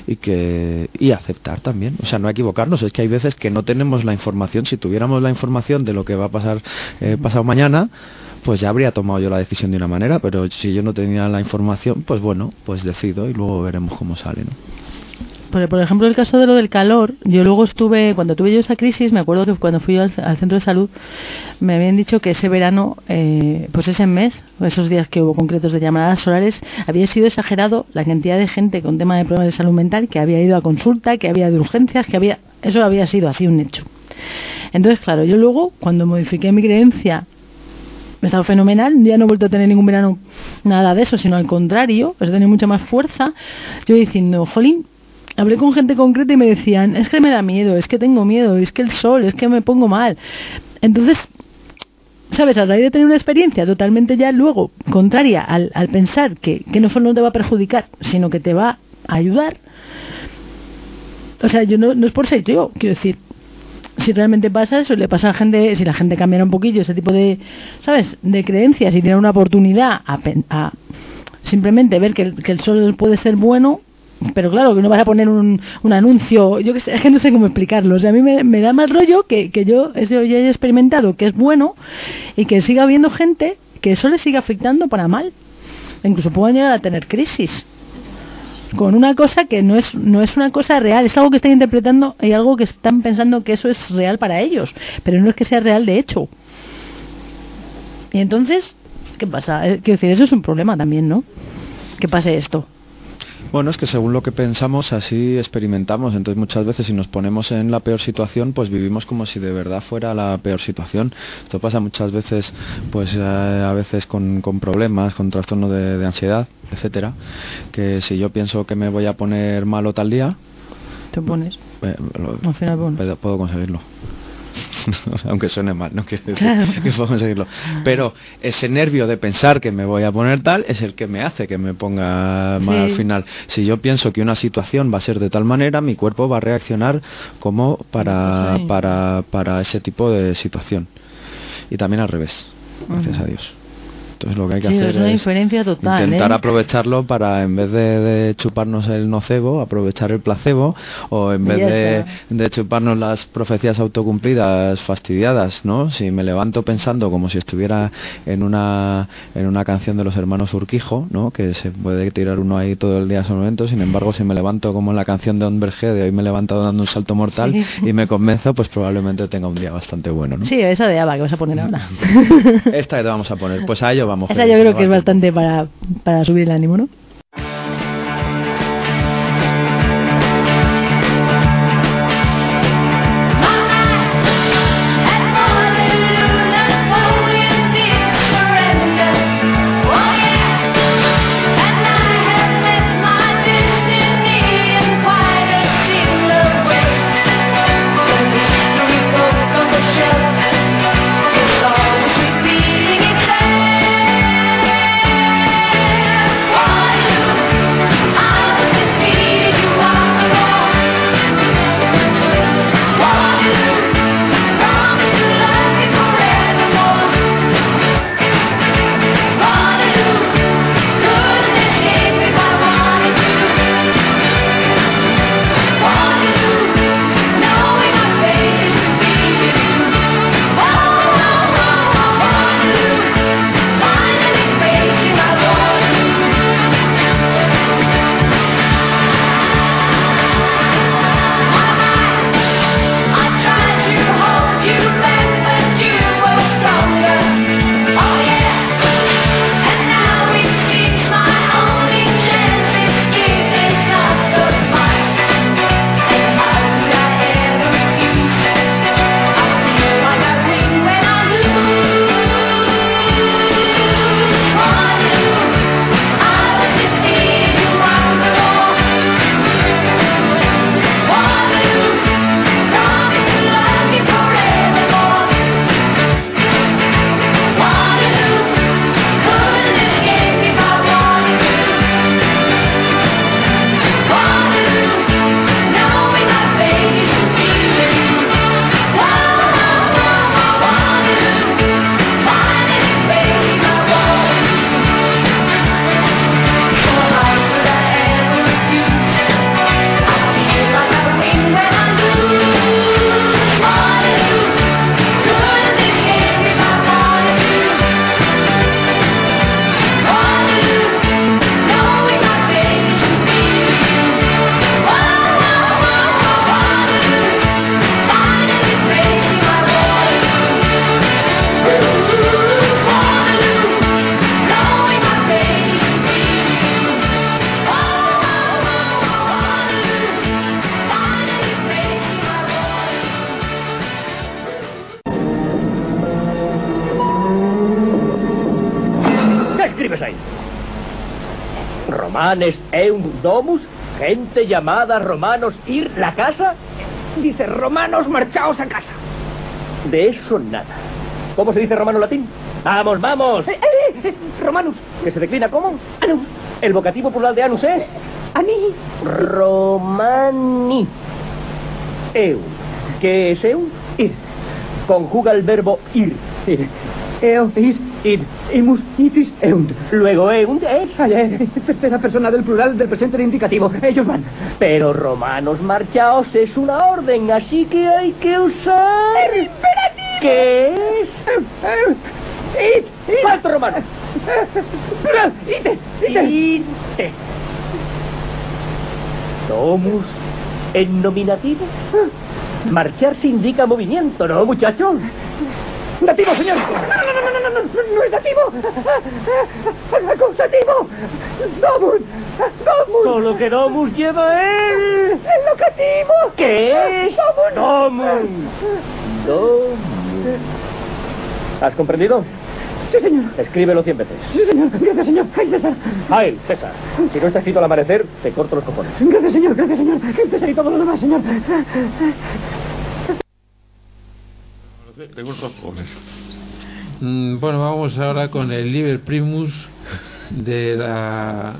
y aceptar también. O sea, no equivocarnos, es que hay veces que no tenemos la información. Si tuviéramos la información de lo que va a pasar pasado mañana, pues ya habría tomado yo la decisión de una manera, pero si yo no tenía la información, pues bueno, pues decido y luego veremos cómo sale, ¿no? Por ejemplo, el caso de lo del calor, yo luego cuando tuve yo esa crisis, me acuerdo que cuando fui al centro de salud, me habían dicho que ese verano, pues ese mes, esos días que hubo concretos de llamadas solares, había sido exagerado la cantidad de gente con tema de problemas de salud mental que había ido a consulta, que había de urgencias, eso había sido así un hecho. Entonces, claro, yo luego, cuando modifiqué mi creencia, me he estado fenomenal, ya no he vuelto a tener ningún verano nada de eso, sino al contrario, he tenido mucha más fuerza, yo diciendo, jolín, hablé con gente concreta y me decían, es que me da miedo, es que tengo miedo, es que el sol, es que me pongo mal. Entonces, ¿sabes? A raíz de tener una experiencia totalmente ya luego contraria al pensar que no solo te va a perjudicar, sino que te va a ayudar. O sea, yo no es por ser yo, quiero decir, si realmente pasa eso, le pasa a la gente, si la gente cambiara un poquillo ese tipo de, ¿sabes?, de creencias y tiene una oportunidad a simplemente ver que el sol puede ser bueno. Pero claro, que no vas a poner un anuncio, yo que sé, es que no sé cómo explicarlo. O sea, a mí me da más rollo que yo ya he experimentado que es bueno y que siga habiendo gente que eso le siga afectando para mal. Incluso puedan llegar a tener crisis con una cosa que no es una cosa real, es algo que están interpretando y algo que están pensando que eso es real para ellos, pero no es que sea real de hecho. Y entonces, ¿qué pasa? Quiero decir, eso es un problema también, ¿no? Que pase esto. Bueno, es que según lo que pensamos, así experimentamos. Entonces muchas veces si nos ponemos en la peor situación, pues vivimos como si de verdad fuera la peor situación. Esto pasa muchas veces, pues a veces con problemas, con trastornos de ansiedad, etcétera. Que si yo pienso que me voy a poner malo tal día, te pones. Al final puedo conseguirlo. aunque suene mal, no quiere decir que puedo conseguirlo, pero ese nervio de pensar que me voy a poner tal es el que me hace que me ponga mal al final. Si yo pienso que una situación va a ser de tal manera, mi cuerpo va a reaccionar como para ese tipo de situación, y también al revés, gracias a Dios. Entonces lo que hay que hacer es una diferencia total, intentar aprovecharlo para, en vez de chuparnos el nocebo, aprovechar el placebo, o en vez de chuparnos las profecías autocumplidas fastidiadas, ¿no? Si me levanto pensando como si estuviera en una canción de los hermanos Urquijo, ¿no? Que se puede tirar uno ahí todo el día a esos momentos, sin embargo si me levanto como en la canción de Homberge de hoy me he levantado dando un salto mortal y me convenzo, pues probablemente tenga un día bastante bueno, ¿no? Sí, esa de Ava que vas a poner ahora. Esta que te vamos a poner, pues a ello vamos. Esa yo creo que es bastante para subir el ánimo, ¿no? Romanes eunt domus, gente llamada romanos ir la casa. Dice, romanos marchaos a casa. De eso nada. ¿Cómo se dice romano latín? ¡Vamos, vamos! Romanus, que se declina ¿cómo? Anus. El vocativo plural de anus es ani. Romani. Eu. ¿Qué es eu? Ir. Conjuga el verbo ir. Eo, is, id, imus, itis, eunt. Luego eunt es tercera persona del plural del presente de indicativo. Ellos van. Pero romanos marchaos es una orden, así que hay que usar el imperativo. ¿Qué es? Id. ¿Cuánto romano? Plural. Ite. Domus en nominativo. Marchar se indica movimiento, ¿no, muchachos? ¡Dativo, señor! No es dativo. Acusativo. Domus. Solo que domus lleva el locativo. ¿Qué es? Domus. ¿Has comprendido? Sí, señor. Escríbelo 100 veces. Sí, señor. Gracias, señor. ¡Ay, César! ¡Ay, César! Si no está escrito al amanecer, te corto los cojones. Gracias, señor. Gracias, señor. ¡Ay, César y todo lo demás, señor! Tengo un rojo. Bueno, vamos ahora con el Liber Primus de la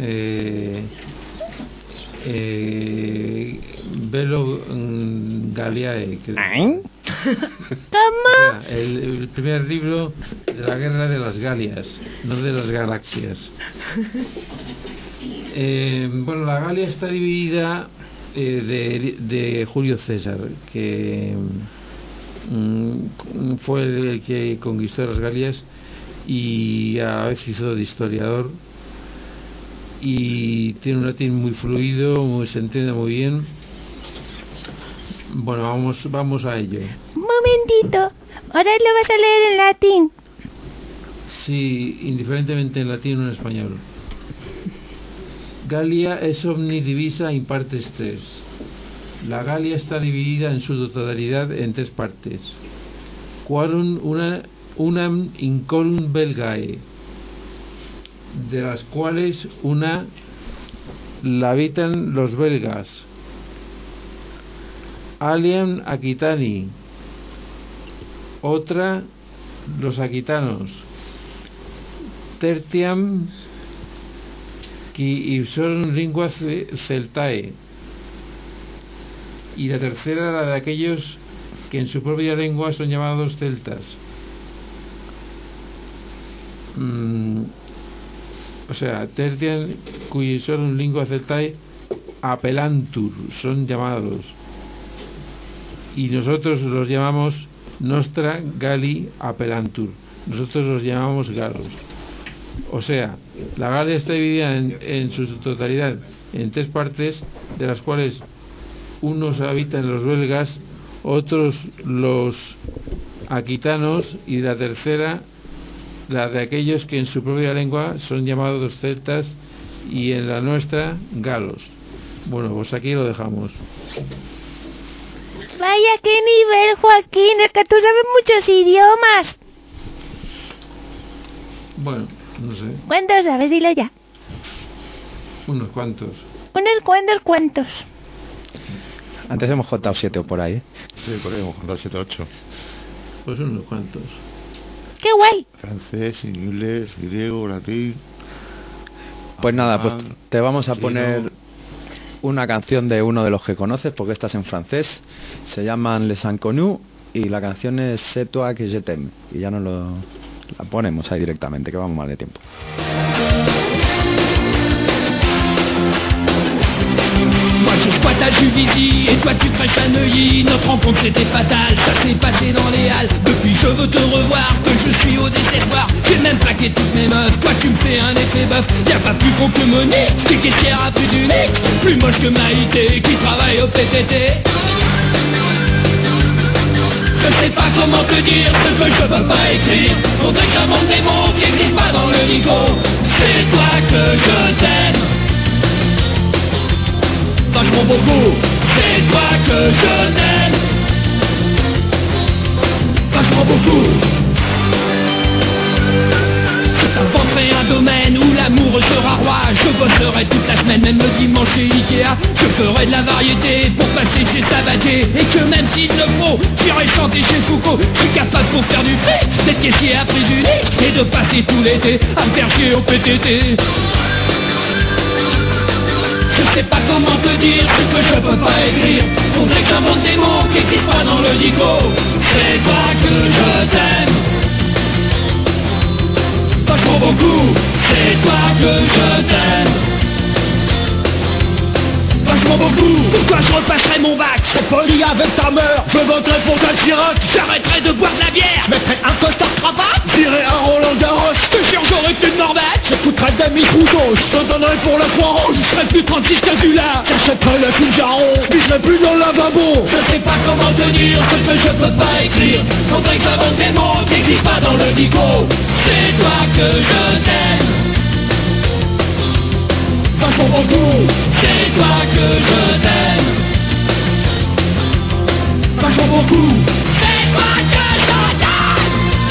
Velo Galliae, creo. ¿Cómo? O sea, el primer libro de la guerra de las Galias, no de las galaxias. Bueno, la Galia está dividida de Julio César, que fue el que conquistó las Galias y a la vez hizo de historiador, y tiene un latín muy fluido, se entiende muy bien. Bueno, vamos a ello. Un momentito, ahora lo vas a leer en latín. Sí, indiferentemente en latín o en español. Galia es omnidivisa in partes tres. La Galia está dividida en su totalidad en tres partes. Quorum unam incolum Belgae, de las cuales una la habitan los belgas. Aliam Aquitani, otra los aquitanos. Tertiam qui ipsorum lingua celtae, y la tercera la de aquellos que en su propia lengua son llamados celtas. O sea, tertiam qui ipsorum lingua celtae appelantur, son llamados, y nosotros los llamamos Nostra Galli appellantur, nosotros los llamamos galos. O sea, la Galia está dividida en su totalidad en tres partes, de las cuales unos habitan los belgas, otros los aquitanos, y la tercera la de aquellos que en su propia lengua son llamados celtas, y en la nuestra galos. Bueno, pues aquí lo dejamos. Vaya, qué nivel, Joaquín, es que tú sabes muchos idiomas. Bueno, no sé, ¿Cuántos sabes? Dilo ya. unos cuantos. Unos cuantos. Antes hemos contado 7 o por ahí, ¿eh? Sí, por ahí hemos contado 7 o 8. Pues unos cuantos. ¡Qué guay! Francés, inglés, griego, latín. Pues nada, pues alemán, te vamos a chino. poner una canción de uno de los que conoces, porque esta es en francés. Se llaman Les Inconnus y la canción es C'est toi que je t'aime. Y ya la ponemos ahí directamente, que vamos mal de tiempo. Moi je squatte à Juvisy et toi tu crèches à Neuilly. Notre rencontre c'était fatal, ça s'est passé dans les halles. Depuis je veux te revoir, que je suis au désespoir. J'ai même plaqué toutes mes meufs, toi tu me fais un effet bœuf. Y'a pas plus con que Monique, qui caissière à plus d'une X. Plus moche que Maïté, qui travaille au PTT. Je sais pas comment te dire ce que je peux pas écrire. Faudrait que j'invente des mots qui existent pas dans le dico. C'est toi que je t'aime, vachement beaucoup. C'est toi que je t'aime, vachement beaucoup. Je t'inventerai un domaine où l'amour sera roi. Je bosserai toute la semaine, même le dimanche chez Ikea. Je ferai de la variété pour passer chez Sabatier. Et que même s'il le faut, j'irai chanter chez Foucault. Je suis capable pour faire du fric, d'être caissier à prix unique, et de passer tout l'été à me faire chier au PTT. Je sais pas comment te dire ce que je peux pas écrire. Faudrait que j'invente des mots qui existent pas dans le dico. C'est toi que je t'aime, vachement beaucoup. C'est toi que je t'aime, vachement beaucoup. Pourquoi je repasserai mon bac? Je serai poli avec ta mère. Je voterai pour Jacques Chirac. J'arrêterai de boire de la bière. Je mettrai un costard cravate. J'irai à Roland Garros. Je te jure j'aurai plus de Norvège. J'écouterai des micros. Je te donnerai pour la Croix-Rouge. Je serai plus 36 Casula. J'achèterai le fil Jaron. Je serai plus dans le lavabo. Je sais pas comment te dire ce que je peux pas écrire. Faudrait que j'invente des mots qui existent pas dans le dico. C'est toi que je t'aime, vachement beaucoup. C'est toi que je t'aime, vachement beaucoup. C'est toi que je t'aime,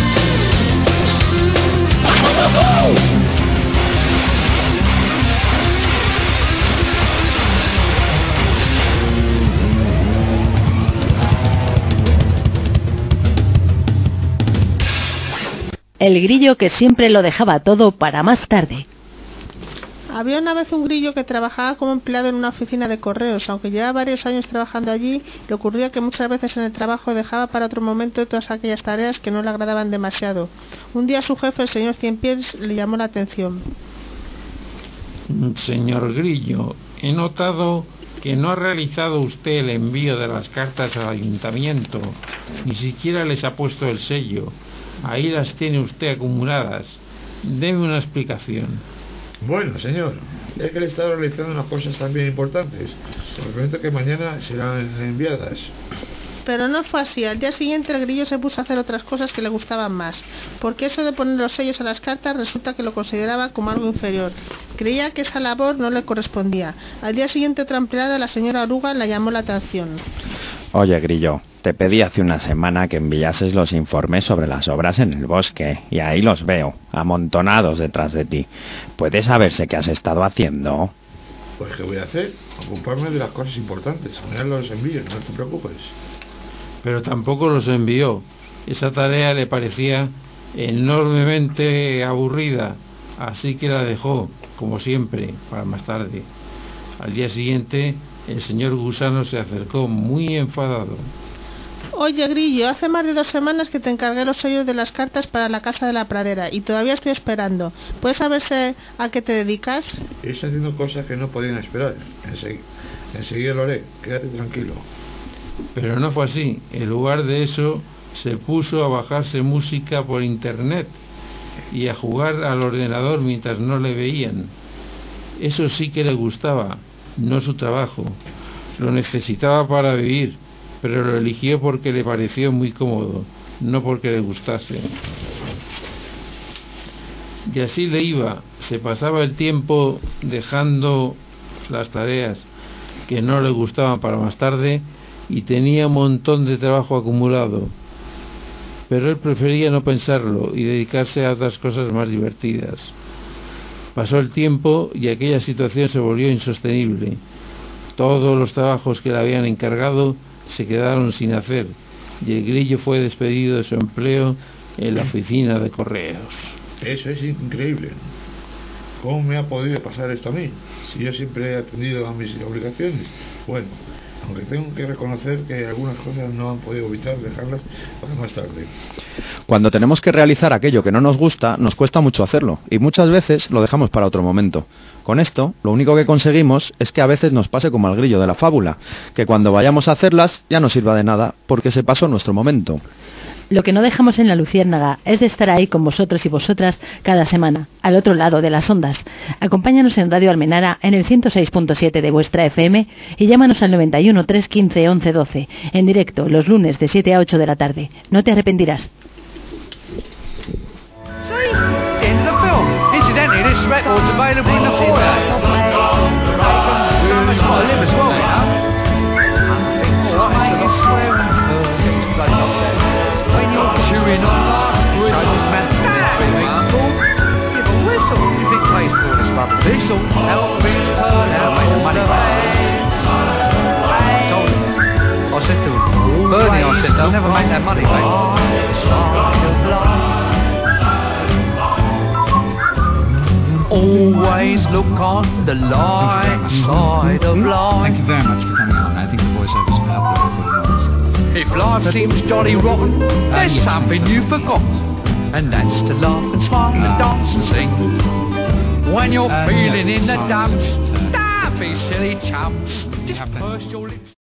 vachement beaucoup. El grillo que siempre lo dejaba todo para más tarde. Había una vez un grillo que trabajaba como empleado en una oficina de correos. Aunque llevaba varios años trabajando allí, le ocurría que muchas veces en el trabajo dejaba para otro momento todas aquellas tareas que no le agradaban demasiado. Un día su jefe, el señor Cienpiés, le llamó la atención. Señor Grillo, he notado que no ha realizado usted el envío de las cartas al ayuntamiento, ni siquiera les ha puesto el sello. Ahí las tiene usted acumuladas. Deme una explicación. Bueno, señor, es que le he estado realizando unas cosas también importantes. Os prometo que mañana serán enviadas. Pero no fue así. Al día siguiente el grillo se puso a hacer otras cosas que le gustaban más, porque eso de poner los sellos a las cartas resulta que lo consideraba como algo inferior. Creía que esa labor no le correspondía. Al día siguiente otra empleada, la señora Oruga, le llamó la atención. Oye, grillo, te pedí hace una semana que enviases los informes sobre las obras en el bosque, y ahí los veo, amontonados detrás de ti. ¿Puedes saberse qué has estado haciendo? Pues ¿qué voy a hacer? Ocuparme de las cosas importantes. Mañana los envío, no te preocupes. Pero tampoco los envió. Esa tarea le parecía enormemente aburrida, así que la dejó, como siempre, para más tarde. Al día siguiente, el señor Gusano se acercó muy enfadado. Oye, grillo, hace más de 2 semanas que te encargué los sellos de las cartas para la casa de la pradera y todavía estoy esperando. ¿Puedes saberse a qué te dedicas? Estoy haciendo cosas que no podían esperar. Enseguida lo haré, quédate tranquilo. Pero no fue así. En lugar de eso, se puso a bajarse música por internet y a jugar al ordenador mientras no le veían. Eso sí que le gustaba, no su trabajo. Lo necesitaba para vivir, pero lo eligió porque le pareció muy cómodo, no porque le gustase. Y así le iba. Se pasaba el tiempo dejando las tareas que no le gustaban para más tarde, y tenía un montón de trabajo acumulado, pero él prefería no pensarlo y dedicarse a otras cosas más divertidas. Pasó el tiempo y aquella situación se volvió insostenible. Todos los trabajos que le habían encargado se quedaron sin hacer y el grillo fue despedido de su empleo en la oficina de correos. Eso es increíble. ¿Cómo me ha podido pasar esto a mí? Si yo siempre he atendido a mis obligaciones. Bueno, aunque tengo que reconocer que algunas cosas no han podido evitar dejarlas para más tarde. Cuando tenemos que realizar aquello que no nos gusta, nos cuesta mucho hacerlo, y muchas veces lo dejamos para otro momento. Con esto, lo único que conseguimos es que a veces nos pase como al grillo de la fábula, que cuando vayamos a hacerlas ya no sirva de nada, porque se pasó nuestro momento. Lo que no dejamos en La Luciérnaga es de estar ahí con vosotros y vosotras cada semana, al otro lado de las ondas. Acompáñanos en Radio Almenara en el 106.7 de vuestra FM y llámanos al 91 315 11 12, en directo los lunes de 7 a 8 de la tarde. No te arrepentirás. In the film. Incidentally, this record's available in the foyer. It's got a limb as well, you know. When you're chewing on last Christmas, man, give a whistle. You think plays for this rubber? This'll help me turn out, make the money back. I said to him, Bernie, I said, they'll never make that money back. Always look on the light side of life. Thank you very much for coming on. I think the voiceovers will help everybody know. If life seems jolly rotten, there's something you forgot, and that's to laugh and smile and dance and sing. When you're feeling in the dumps, don't be silly chumps. Just purse your lips.